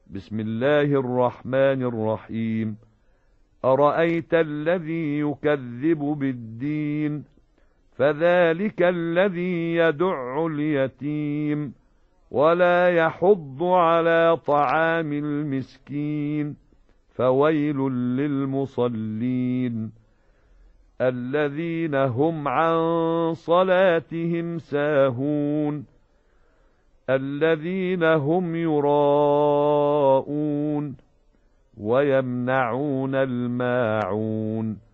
بسم الله الرحمن الرحيم. أرأيت الذي يكذب بالدين فذلك الذي يدع اليتيم ولا يحض على طعام المسكين فويل للمصلين الذين هم عن صلاتهم ساهون الذين هم يراءون ويمنعون الماعون